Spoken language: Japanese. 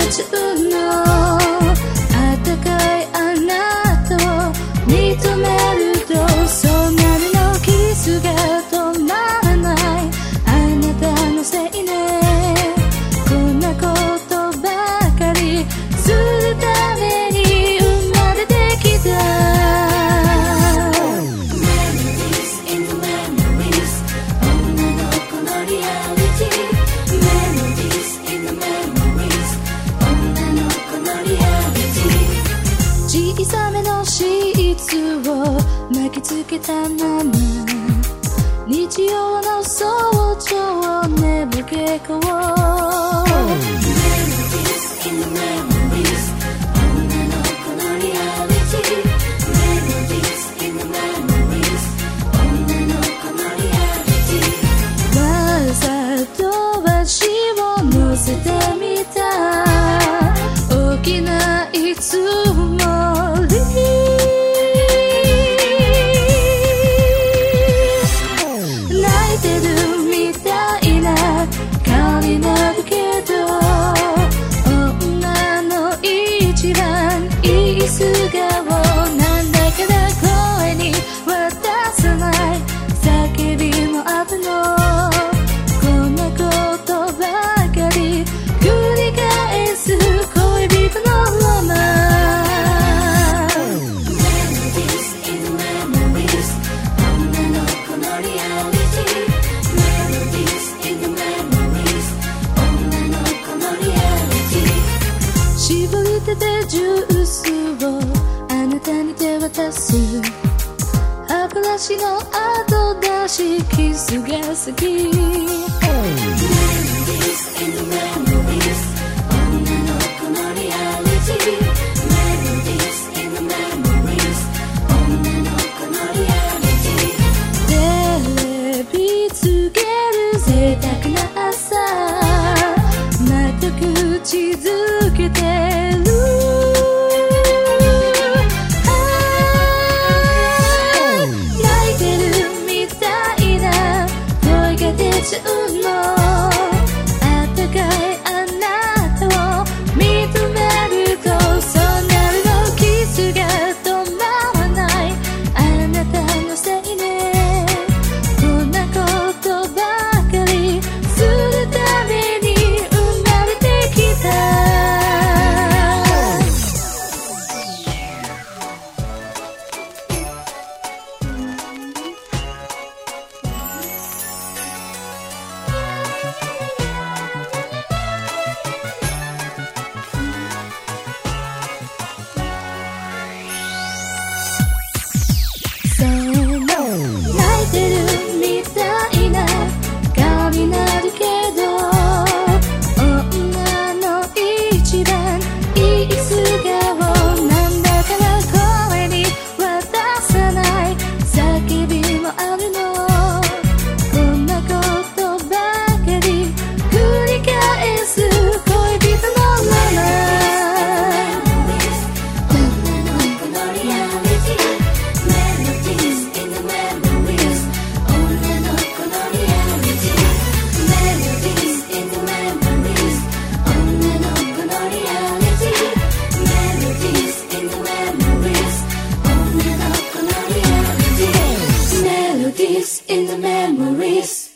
中の温かいあなたを認めるとそうなるのキスが止まらないあなたのせいねこんなことばかりするために生まれてきた小さめのシーツを巻きつけたまま日曜の早朝寝ぼけこうわざと足を乗せてみた大きないつも素顔なんだから声に渡さない叫びもあるのこんなことばかり繰り返す恋人のロマン Melodies in the memories 女の子のリアリティ Melodies in the memories 女の子のリアリティ絞りたてジュースあなたに手渡す歯ブラシの後出しキスが好き Melodies in the memories 女の子のリアリティ Melodies in the memories 女の子のリアリティテレビつける贅沢な朝また口づけてるのあったかいあなたを認めるとそうなるのキスが止まらないあなたのせいねこんなことばかりするために生まれてきたin the memories